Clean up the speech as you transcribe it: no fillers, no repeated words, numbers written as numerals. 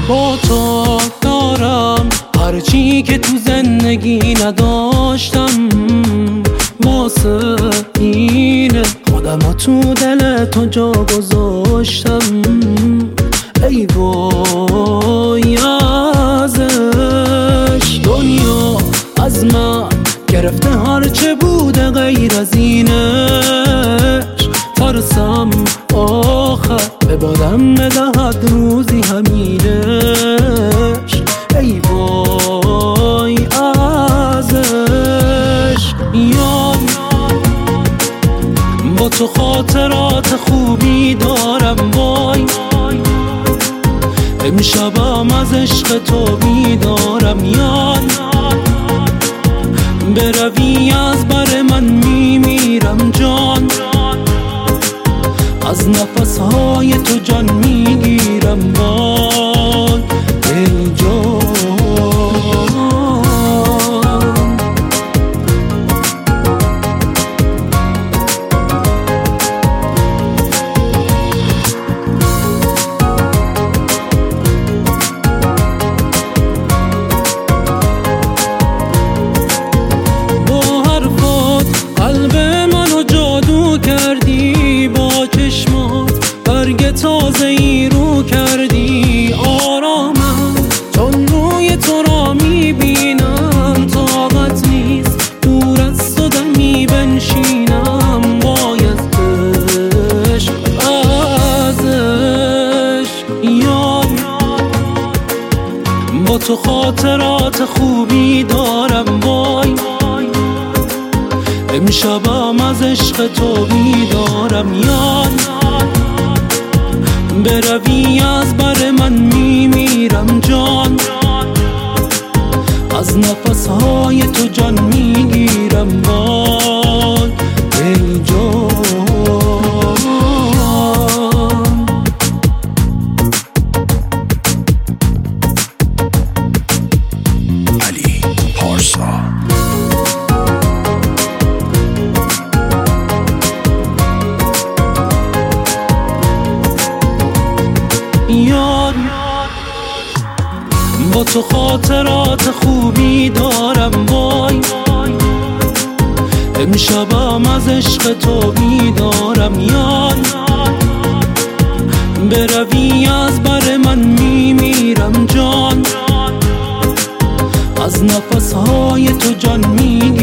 با تو دارم هرچی که تو زندگی نداشتم، واسه اینه خودمو تو دل تو جا گذاشتم. ای وای ازش، دنیا از من گرفته هرچه بوده غیر از اینش. ترسم آخر به بادم بدهد روزی همینش. ای وای ازش، یاد با تو خاطرات خوبی دارم. وای امشبم از عشق تو بیدارم. یاد بروی از بر من میمیرم جان، از نفسهای تو جان میگیرم. وای ای جان، با حرفات قلب منو جادو کردی، با چشمات برگ تازه ای رو کردی. آرامم چون روی تو را میبینم، طاقت نیست دور از تو دمی بنشینم. باید عشق ازش، یاد با تو خاطرات خوبی دارم. وای امشبم از عشق تو بیدارم. یاد بروی از بر من میمیرم جان، از نفسهای تو جان میگیرم. وای ای جان. علی پارسا. یاد با تو خاطرات خوبی دارم. وای امشبم از عشق تو بیدارم. یاد بروی از بر من میمیرم جان، از نفسهای تو جان میگیرم.